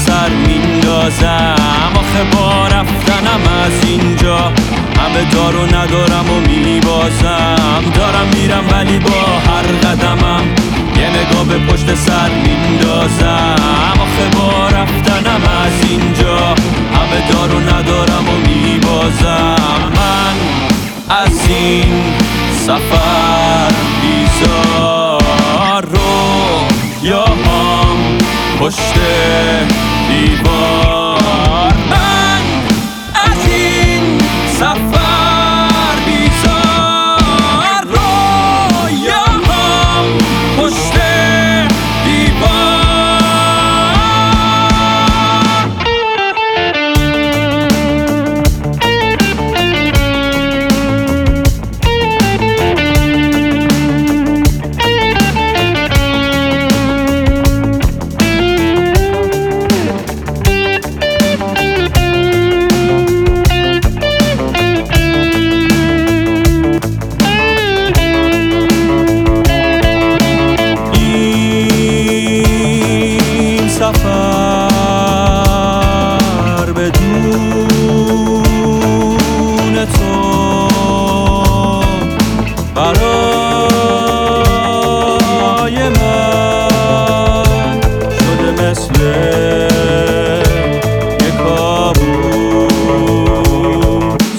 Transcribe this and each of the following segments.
سر میندازم. آخه با رفتنم از اینجا همه دار و ندارم و میبازم. دارم میرم ولی با هر قدمم یه نگاه به پشت سر میندازم. آخه با رفتنم از اینجا همه دار و ندارم و میبازم. من از این سفر بیزار رو یا هم پشت دیوار. من از این سفر بیزار رو یا هم پشت دیوار. سفر بدون تو برای من شده مثل یک کابوس.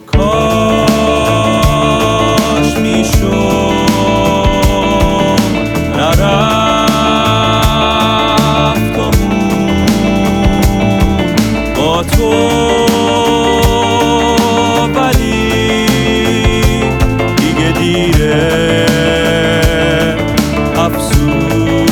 کاش میشد تو ولی دیگه دیره افسوس.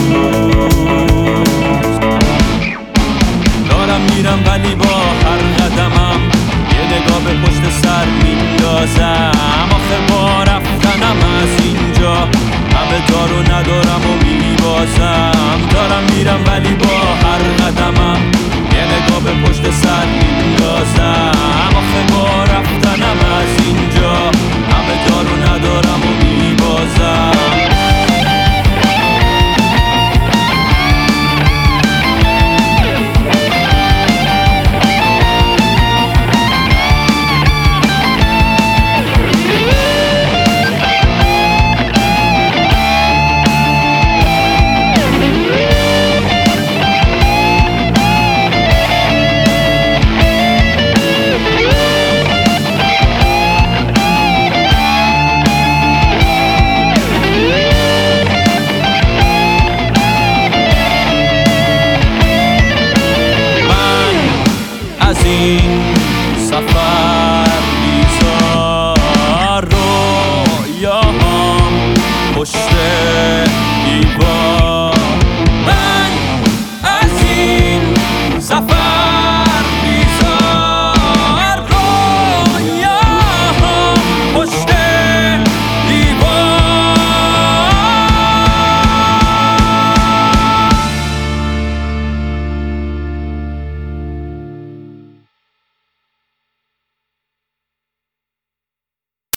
دارم میرم ولی با هر قدمم یه نگاه به پشت سر میندازم. آخه با رفتنم از اینجا همه دار و ندارم و میبازم. دارم میرم ولی با هر قدمم یه نگاه به پشت سر میندازم. آخه با رفتنم از اینجا همه دار و ندارم و میبازم. از این سفر بیزار رو یا هم پشت دیوار.